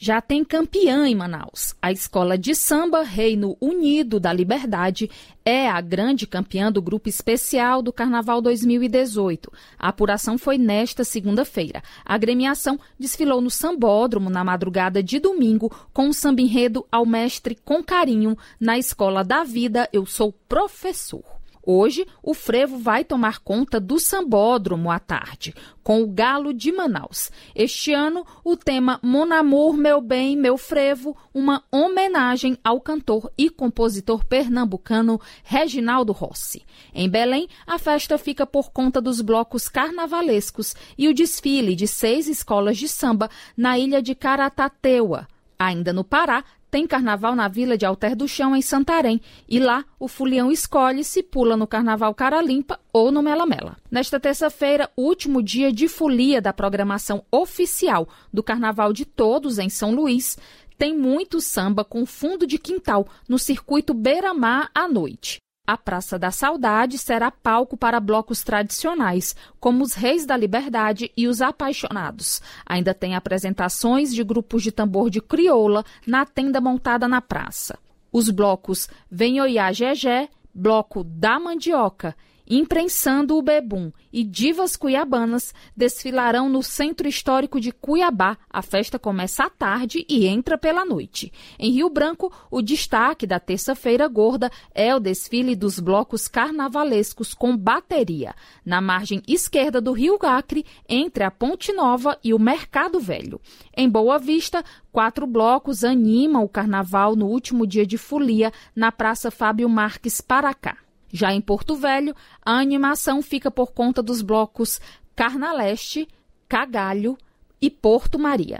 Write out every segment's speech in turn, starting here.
já tem campeã em Manaus. A Escola de Samba Reino Unido da Liberdade é a grande campeã do grupo especial do Carnaval 2018. A apuração foi nesta segunda-feira. A agremiação desfilou no Sambódromo na madrugada de domingo com o samba-enredo Ao Mestre com Carinho, na Escola da Vida Eu Sou Professor. Hoje, o frevo vai tomar conta do Sambódromo à tarde, com o Galo de Manaus. Este ano, o tema Mon Amour, Meu Bem, Meu Frevo, uma homenagem ao cantor e compositor pernambucano Reginaldo Rossi. Em Belém, a festa fica por conta dos blocos carnavalescos e o desfile de 6 escolas de samba na ilha de Caratateua. Ainda no Pará, tem carnaval na Vila de Alter do Chão, em Santarém, e lá o folião escolhe se pula no Carnaval Cara Limpa ou no Mela Mela. Nesta terça-feira, último dia de folia da programação oficial do Carnaval de Todos em São Luís, tem muito samba com fundo de quintal no circuito Beira-Mar à noite. A Praça da Saudade será palco para blocos tradicionais, como os Reis da Liberdade e os Apaixonados. Ainda tem apresentações de grupos de tambor de crioula na tenda montada na praça. Os blocos Vem Oiá Gegé, Bloco da Mandioca, Imprensando o Bebum e Divas Cuiabanas desfilarão no Centro Histórico de Cuiabá. A festa começa à tarde e entra pela noite. Em Rio Branco, o destaque da Terça-feira Gorda é o desfile dos blocos carnavalescos com bateria, na margem esquerda do Rio Acre, entre a Ponte Nova e o Mercado Velho. Em Boa Vista, 4 blocos animam o carnaval no último dia de folia na Praça Fábio Marques Paracá. Já em Porto Velho, a animação fica por conta dos blocos Carnaleste, Cagalho e Porto Maria.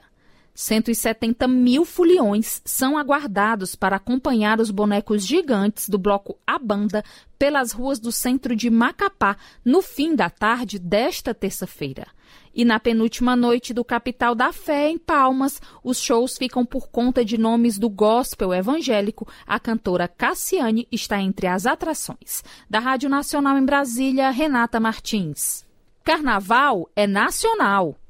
170 mil foliões são aguardados para acompanhar os bonecos gigantes do bloco A Banda pelas ruas do centro de Macapá no fim da tarde desta terça-feira. E na penúltima noite do Capital da Fé, em Palmas, os shows ficam por conta de nomes do gospel evangélico. A cantora Cassiane está entre as atrações. Da Rádio Nacional em Brasília, Renata Martins. Carnaval é nacional.